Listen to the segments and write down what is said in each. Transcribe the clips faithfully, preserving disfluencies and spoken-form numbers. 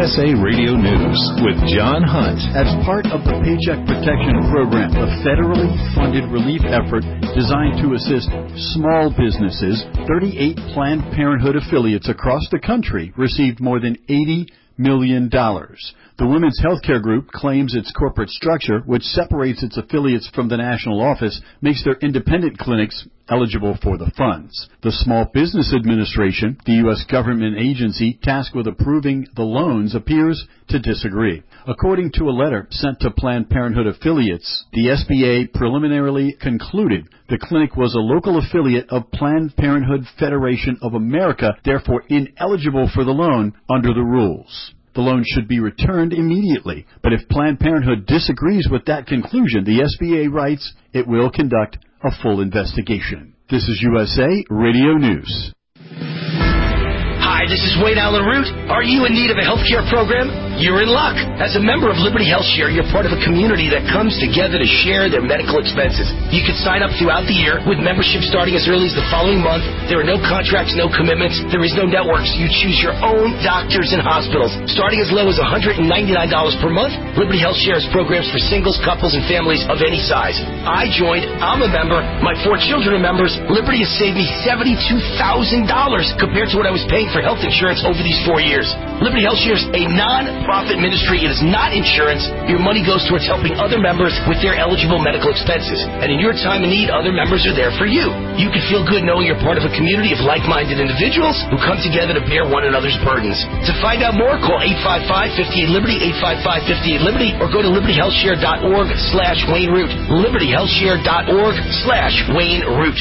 S A Radio News with John Hunt. As part of the Paycheck Protection Program, a federally funded relief effort designed to assist small businesses, thirty-eight Planned Parenthood affiliates across the country received more than eighty million dollars. The Women's Healthcare Group claims its corporate structure, which separates its affiliates from the national office, makes their independent clinics eligible for the funds. The Small Business Administration, the U S government agency tasked with approving the loans, appears to disagree. According to a letter sent to Planned Parenthood affiliates, the S B A preliminarily concluded the clinic was a local affiliate of Planned Parenthood Federation of America, therefore ineligible for the loan under the rules. The loan should be returned immediately. But if Planned Parenthood disagrees with that conclusion, the S B A writes it will conduct a full investigation. This is U S A Radio News. Hi, this is Wayne Allen Root. Are you in need of a healthcare program? You're in luck. As a member of Liberty Health Share, you're part of a community that comes together to share their medical expenses. You can sign up throughout the year with membership starting as early as the following month. There are no contracts, no commitments. There is no networks. You choose your own doctors and hospitals. Starting as low as one hundred ninety-nine dollars per month, Liberty Health Share has programs for singles, couples, and families of any size. I joined. I'm a member. My four children are members. Liberty has saved me seventy-two thousand dollars compared to what I was paying for health insurance over these four years. Liberty Health Share is a non-profit ministry. It is not insurance. Your money goes towards helping other members with their eligible medical expenses. And in your time of need, other members are there for you. You can feel good knowing you're part of a community of like-minded individuals who come together to bear one another's burdens. To find out more, call eight five five, five eight Liberty, eight five five, five eight Liberty, or go to liberty health share dot org slash Wayne Root. liberty health share dot org slash Wayne Root.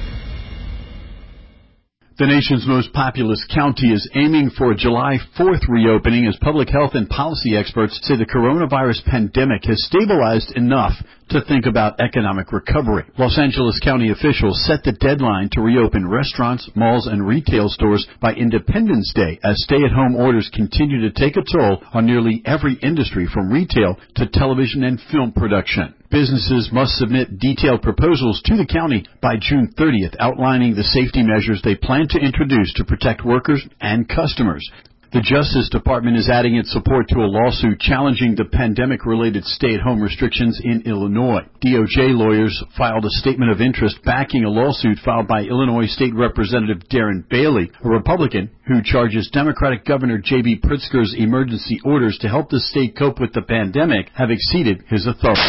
The nation's most populous county is aiming for a July fourth reopening as public health and policy experts say the coronavirus pandemic has stabilized enough to think about economic recovery. Los Angeles County officials set the deadline to reopen restaurants, malls, and retail stores by Independence Day as stay-at-home orders continue to take a toll on nearly every industry from retail to television and film production. Businesses must submit detailed proposals to the county by June thirtieth, outlining the safety measures they plan to introduce to protect workers and customers. The Justice Department is adding its support to a lawsuit challenging the pandemic-related stay-at-home restrictions in Illinois. D O J lawyers filed a statement of interest backing a lawsuit filed by Illinois State Representative Darren Bailey, a Republican who charges Democratic Governor J B Pritzker's emergency orders to help the state cope with the pandemic have exceeded his authority.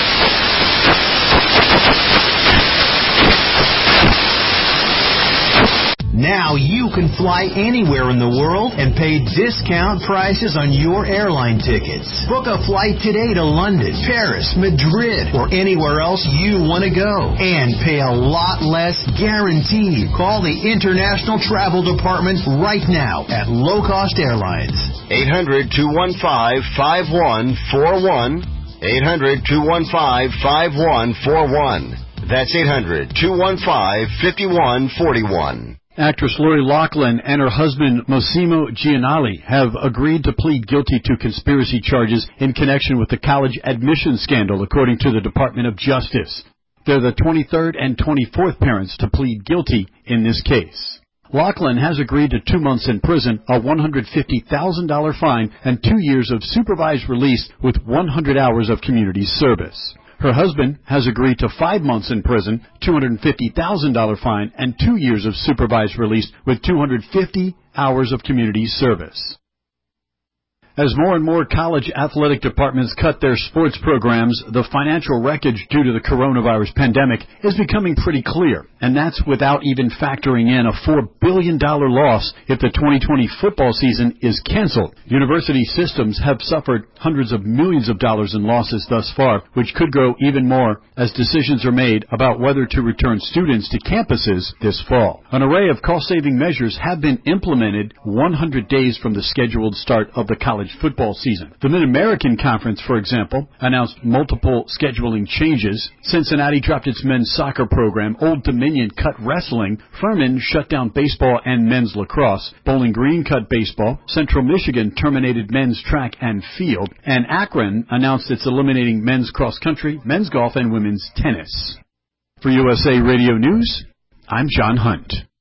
Now you can fly anywhere in the world and pay discount prices on your airline tickets. Book a flight today to London, Paris, Madrid, or anywhere else you want to go. And pay a lot less guaranteed. Call the International Travel Department right now at Low Cost Airlines. eight hundred, two one five, five one four one. eight hundred, two one five, five one four one. That's eight hundred, two one five, five one four one. Actress Lori Loughlin and her husband Massimo Gianelli have agreed to plead guilty to conspiracy charges in connection with the college admission scandal, according to the Department of Justice. They're the twenty-third and twenty-fourth parents to plead guilty in this case. Loughlin has agreed to two months in prison, a one hundred fifty thousand dollars fine, and two years of supervised release with one hundred hours of community service. Her husband has agreed to five months in prison, two hundred fifty thousand dollars fine, and two years of supervised release with two hundred fifty hours of community service. As more and more college athletic departments cut their sports programs, the financial wreckage due to the coronavirus pandemic is becoming pretty clear. And that's without even factoring in a four billion dollars loss if the twenty twenty football season is canceled. University systems have suffered hundreds of millions of dollars in losses thus far, which could grow even more as decisions are made about whether to return students to campuses this fall. An array of cost-saving measures have been implemented one hundred days from the scheduled start of the college football season. The Mid-American Conference, for example, announced multiple scheduling changes. Cincinnati dropped its men's soccer program. Old Dominion cut wrestling. Furman shut down baseball and men's lacrosse. Bowling Green cut baseball. Central Michigan terminated men's track and field. And Akron announced it's eliminating men's cross-country, men's golf, and women's tennis. For U S A Radio News, I'm John Hunt.